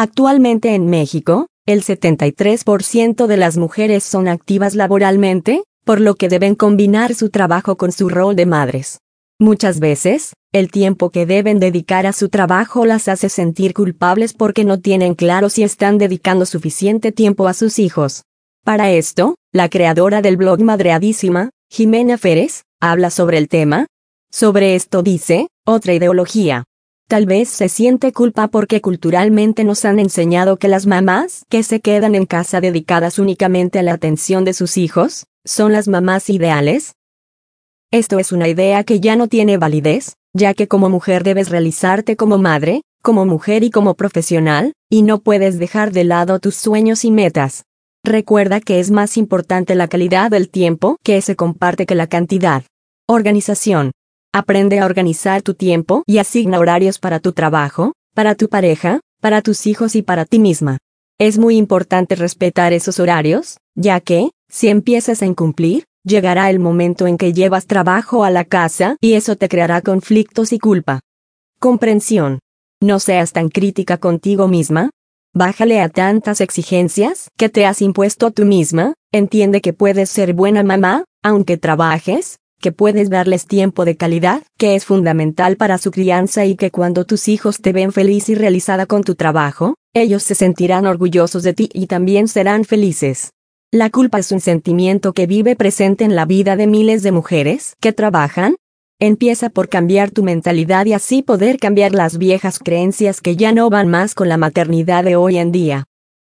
Actualmente en México, el 73% de las mujeres son activas laboralmente, por lo que deben combinar su trabajo con su rol de madres. Muchas veces, el tiempo que deben dedicar a su trabajo las hace sentir culpables porque no tienen claro si están dedicando suficiente tiempo a sus hijos. Para esto, la creadora del blog Madreadísima, Jimena Férez, habla sobre el tema. Sobre esto dice, otra ideología. Tal vez se siente culpa porque culturalmente nos han enseñado que las mamás que se quedan en casa dedicadas únicamente a la atención de sus hijos, son las mamás ideales. Esto es una idea que ya no tiene validez, ya que como mujer debes realizarte como madre, como mujer y como profesional, y no puedes dejar de lado tus sueños y metas. Recuerda que es más importante la calidad del tiempo que se comparte que la cantidad. Organización. Aprende a organizar tu tiempo y asigna horarios para tu trabajo, para tu pareja, para tus hijos y para ti misma. Es muy importante respetar esos horarios, ya que, si empiezas a incumplir, llegará el momento en que llevas trabajo a la casa y eso te creará conflictos y culpa. Comprensión. No seas tan crítica contigo misma. Bájale a tantas exigencias que te has impuesto tú misma. Entiende que puedes ser buena mamá, aunque trabajes, que puedes darles tiempo de calidad, que es fundamental para su crianza y que cuando tus hijos te ven feliz y realizada con tu trabajo, ellos se sentirán orgullosos de ti y también serán felices. La culpa es un sentimiento que vive presente en la vida de miles de mujeres que trabajan. Empieza por cambiar tu mentalidad y así poder cambiar las viejas creencias que ya no van más con la maternidad de hoy en día.